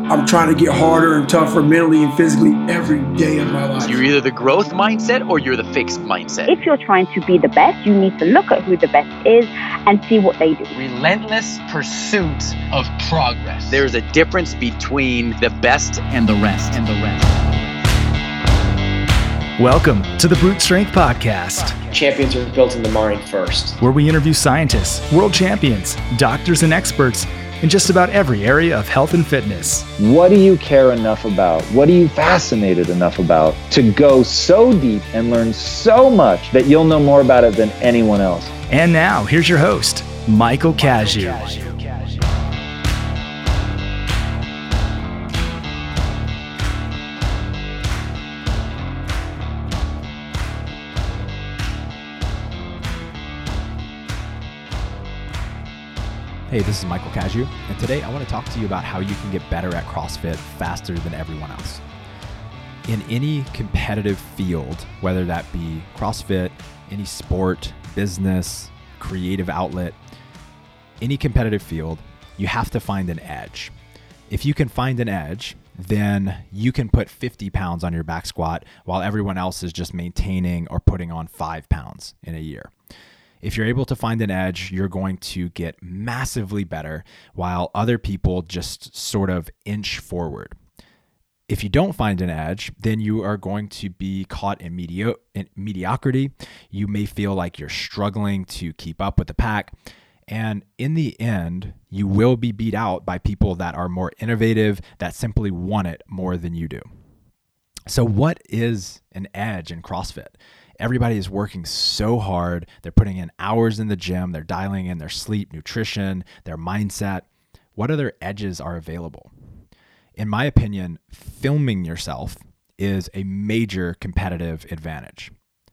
I'm trying to get harder and tougher mentally and physically every day of my life. You're either the growth mindset or you're the fixed mindset. If you're trying to be the best, you need to look at who the best is and see what they do. Relentless pursuit of progress. There's a difference between the best and the rest. Welcome to the Brute Strength Podcast. Champions are built in the mind first. Where we interview scientists, world champions, doctors, and experts in just about every area of health and fitness. What do you care enough about? What are you fascinated enough about to go so deep and learn so much that you'll know more about it than anyone else? And now, here's your host, Michael Cazayoux. Hey, this is Michael Cazayoux, and today I want to talk to you about how you can get better at CrossFit faster than everyone else. In any competitive field, whether that be CrossFit, any sport, business, creative outlet, any competitive field, you have to find an edge. If you can find an edge, then you can put 50 pounds on your back squat while everyone else is just maintaining or putting on 5 pounds in a year. If you're able to find an edge, you're going to get massively better while other people just sort of inch forward. If you don't find an edge, then you are going to be caught in mediocrity. You may feel like you're struggling to keep up with the pack. And in the end, you will be beat out by people that are more innovative, that simply want it more than you do. So what is an edge in CrossFit? Everybody is working so hard. They're putting in hours in the gym. They're dialing in their sleep, nutrition, their mindset. What other edges are available? In my opinion, filming yourself is a major competitive advantage.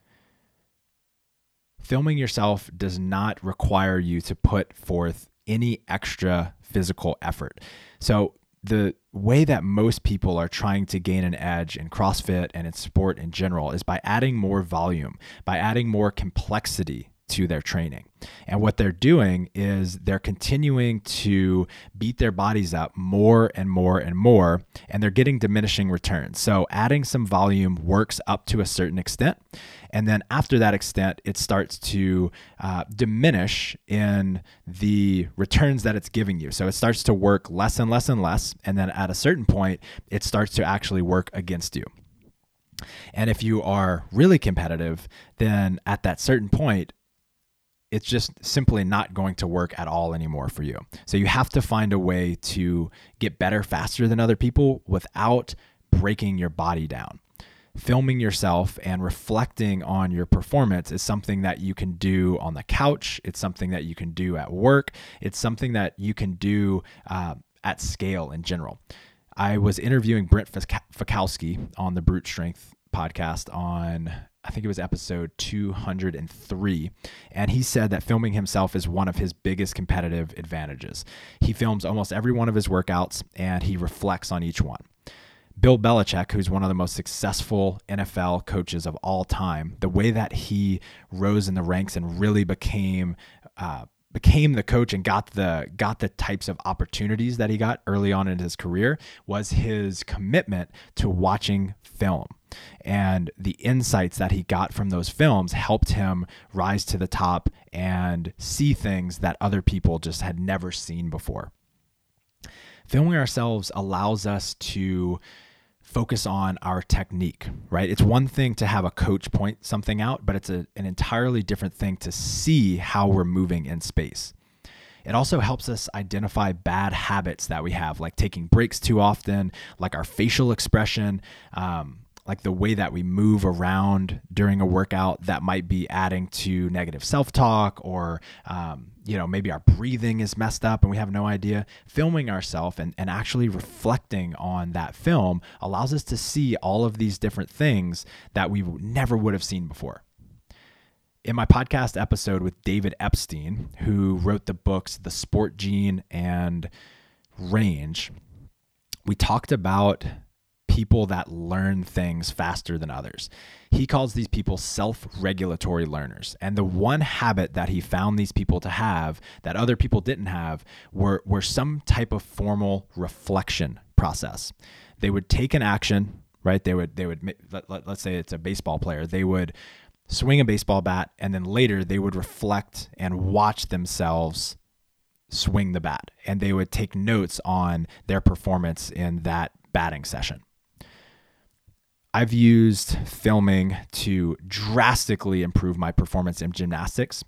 Filming yourself does not require you to put forth any extra physical effort. So the way that most people are trying to gain an edge in CrossFit and in sport in general is by adding more volume, by adding more complexity to their training. And what they're doing is they're continuing to beat their bodies up more and more and more, and they're getting diminishing returns. So adding some volume works up to a certain extent. And then after that extent, it starts to diminish in the returns that it's giving you. So it starts to work less and less and less. And then at a certain point, it starts to actually work against you. And if you are really competitive, then at that certain point, it's just simply not going to work at all anymore for you. So you have to find a way to get better faster than other people without breaking your body down. Filming yourself and reflecting on your performance is something that you can do on the couch. It's something that you can do at work. It's something that you can do at scale in general. I was interviewing Brent Fikowski on the Brute Strength podcast on, I think it was episode 203. And he said that filming himself is one of his biggest competitive advantages. He films almost every one of his workouts and he reflects on each one. Bill Belichick, who's one of the most successful NFL coaches of all time, the way that he rose in the ranks and really became the coach and got the types of opportunities that he got early on in his career was his commitment to watching film. And the insights that he got from those films helped him rise to the top and see things that other people just had never seen before. Filming ourselves allows us to focus on our technique, right? It's one thing to have a coach point something out, but it's an entirely different thing to see how we're moving in space. It also helps us identify bad habits that we have, like taking breaks too often, like our facial expression, like the way that we move around during a workout that might be adding to negative self-talk, or maybe our breathing is messed up and we have no idea. Filming ourselves and actually reflecting on that film allows us to see all of these different things that we never would have seen before. In my podcast episode with David Epstein, who wrote the books The Sport Gene and Range, we talked about people that learn things faster than others. He calls these people self-regulatory learners. And the one habit that he found these people to have that other people didn't have were some type of formal reflection process. They would take an action, right? Let's say it's a baseball player. They would swing a baseball bat, and then later they would reflect and watch themselves swing the bat, and they would take notes on their performance in that batting session. I've used filming to drastically improve my performance in gymnastics.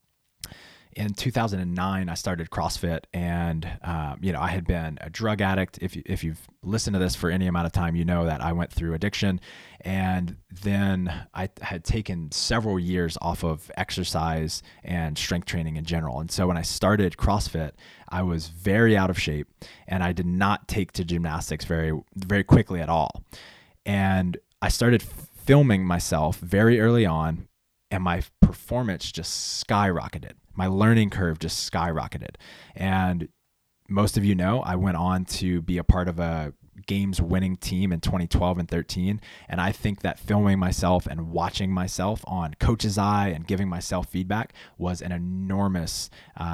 In 2009, I started CrossFit, and I had been a drug addict. If you've listened to this for any amount of time, you know that I went through addiction, and then I had taken several years off of exercise and strength training in general. And so when I started CrossFit, I was very out of shape, and I did not take to gymnastics very, very quickly at all. And I started filming myself very early on, and my performance just skyrocketed. My learning curve just skyrocketed. And most of you know, I went on to be a part of a games winning team in 2012 and 13. And I think that filming myself and watching myself on Coach's Eye and giving myself feedback was an enormous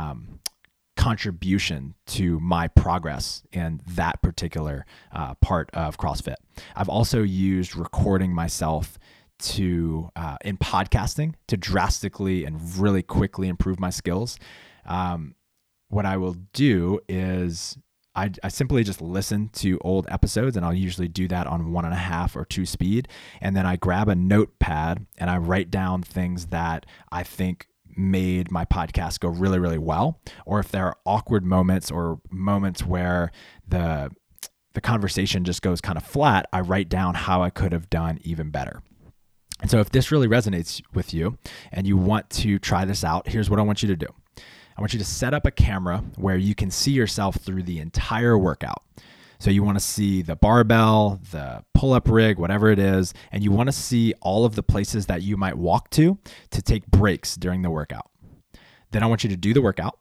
contribution to my progress in that particular part of CrossFit. I've also used recording myself in podcasting to drastically and really quickly improve my skills. What I will do is I simply just listen to old episodes, and I'll usually do that on 1.5 or 2 speed. And then I grab a notepad and I write down things that I think made my podcast go really, really well. Or if there are awkward moments or moments where the conversation just goes kind of flat, I write down how I could have done even better. And so if this really resonates with you and you want to try this out, here's what I want you to do. I want you to set up a camera where you can see yourself through the entire workout. So you want to see the barbell, the pull-up rig, whatever it is, and you want to see all of the places that you might walk to take breaks during the workout. Then I want you to do the workout.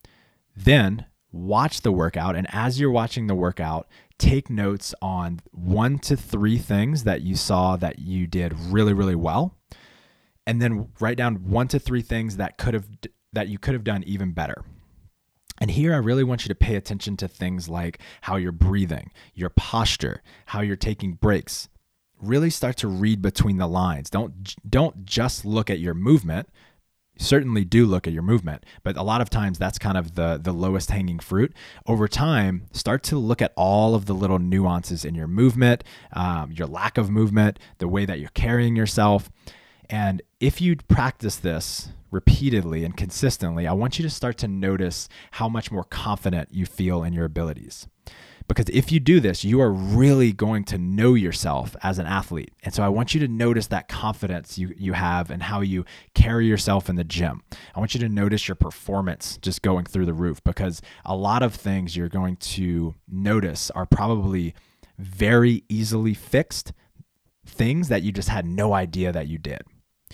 Then watch the workout, and as you're watching the workout, take notes on 1 to 3 things that you saw that you did really, really well. And then write down 1 to 3 things that you could have done even better. And here I really want you to pay attention to things like how you're breathing, your posture, how you're taking breaks. Really start to read between the lines. Don't just look at your movement. Certainly do look at your movement, but a lot of times that's kind of the lowest hanging fruit. Over time, start to look at all of the little nuances in your movement, your lack of movement, the way that you're carrying yourself. And if you practice this repeatedly and consistently, I want you to start to notice how much more confident you feel in your abilities. Because if you do this, you are really going to know yourself as an athlete. And so I want you to notice that confidence you have and how you carry yourself in the gym. I want you to notice your performance just going through the roof, because a lot of things you're going to notice are probably very easily fixed things that you just had no idea that you did.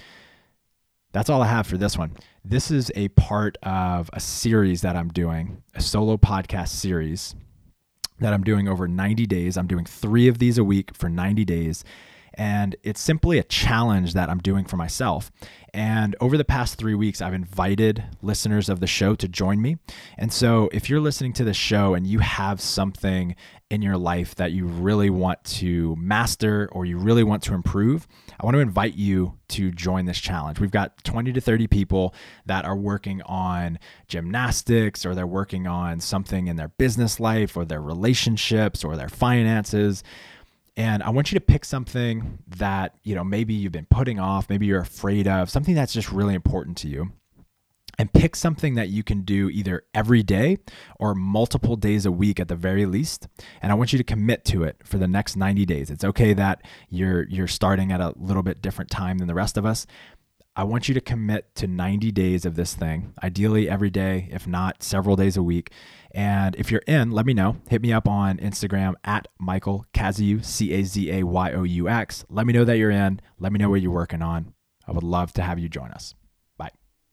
That's all I have for this one. This is a part of a series that I'm doing, a solo podcast series that I'm doing over 90 days. I'm doing 3 of these a week for 90 days. And it's simply a challenge that I'm doing for myself. And over the past 3 weeks, I've invited listeners of the show to join me. And so if you're listening to the show and you have something in your life that you really want to master or you really want to improve, I want to invite you to join this challenge. We've got 20 to 30 people that are working on gymnastics, or they're working on something in their business life or their relationships or their finances. And I want you to pick something that, maybe you've been putting off, maybe you're afraid of, something that's just really important to you. And pick something that you can do either every day or multiple days a week at the very least. And I want you to commit to it for the next 90 days. It's okay that you're starting at a little bit different time than the rest of us. I want you to commit to 90 days of this thing, ideally every day, if not several days a week. And if you're in, let me know. Hit me up on Instagram at Michael Kazyou, Kazyaux. Let me know that you're in. Let me know what you're working on. I would love to have you join us. Bye.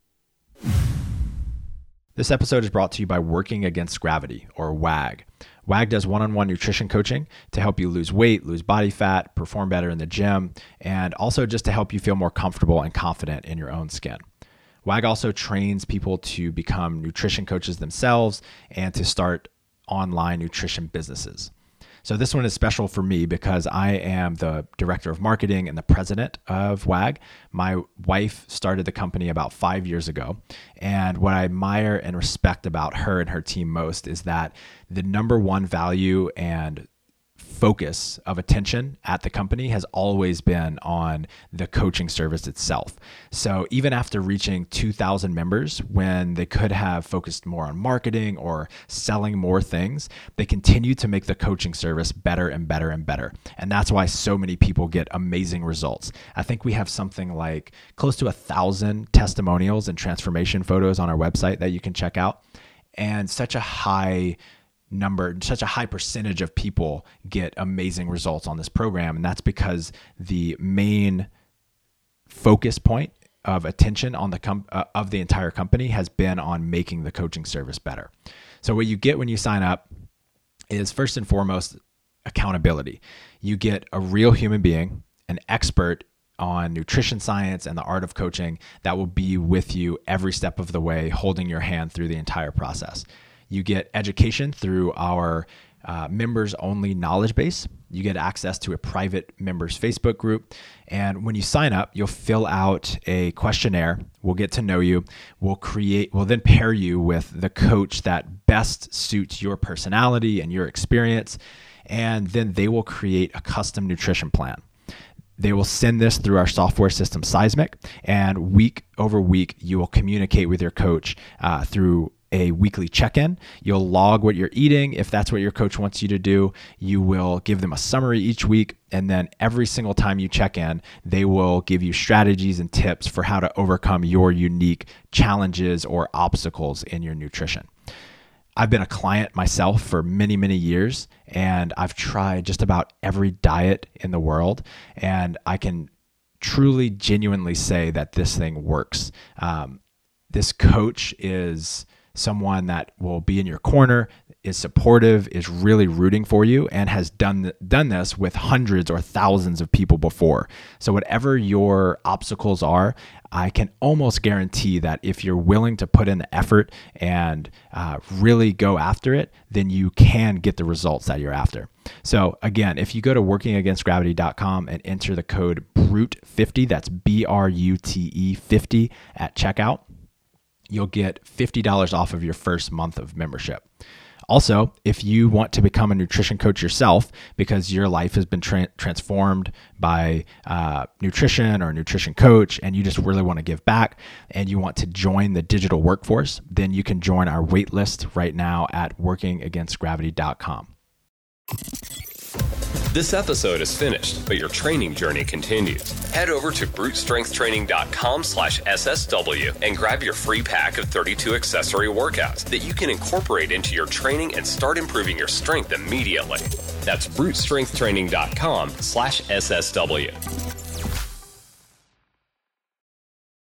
This episode is brought to you by Working Against Gravity, or WAG. WAG does one-on-one nutrition coaching to help you lose weight, lose body fat, perform better in the gym, and also just to help you feel more comfortable and confident in your own skin. WAG also trains people to become nutrition coaches themselves and to start online nutrition businesses. So this one is special for me because I am the director of marketing and the president of WAG. My wife started the company about 5 years ago. And what I admire and respect about her and her team most is that the number one value and focus of attention at the company has always been on the coaching service itself. So even after reaching 2,000 members, when they could have focused more on marketing or selling more things, they continue to make the coaching service better and better and better. And that's why so many people get amazing results. I think we have something like close to 1,000 testimonials and transformation photos on our website that you can check out. And such a high percentage of people get amazing results on this program. And that's because the main focus point of attention on of the entire company has been on making the coaching service better. So what you get when you sign up is, first and foremost, accountability. You get a real human being, an expert on nutrition science and the art of coaching that will be with you every step of the way, holding your hand through the entire process. You get education through our members-only knowledge base. You get access to a private members Facebook group. And when you sign up, you'll fill out a questionnaire. We'll get to know you. We'll then pair you with the coach that best suits your personality and your experience. And then they will create a custom nutrition plan. They will send this through our software system, Seismic. And week over week, you will communicate with your coach through a weekly check-in. You'll log what you're eating. If that's what your coach wants you to do, you will give them a summary each week. And then every single time you check in, they will give you strategies and tips for how to overcome your unique challenges or obstacles in your nutrition. I've been a client myself for many, many years, and I've tried just about every diet in the world. And I can truly, genuinely say that this thing works. This coach is someone that will be in your corner, is supportive, is really rooting for you, and has done this with hundreds or thousands of people before. So whatever your obstacles are, I can almost guarantee that if you're willing to put in the effort and really go after it, then you can get the results that you're after. So again, if you go to workingagainstgravity.com and enter the code BRUTE50, that's BRUTE 50 at checkout, you'll get $50 off of your first month of membership. Also, if you want to become a nutrition coach yourself because your life has been transformed by nutrition or a nutrition coach, and you just really want to give back and you want to join the digital workforce, then you can join our wait list right now at workingagainstgravity.com. This episode is finished, but your training journey continues. Head over to brutestrengthraining.com/SSW and grab your free pack of 32 accessory workouts that you can incorporate into your training and start improving your strength immediately. That's brutestrengthraining.com/SSW.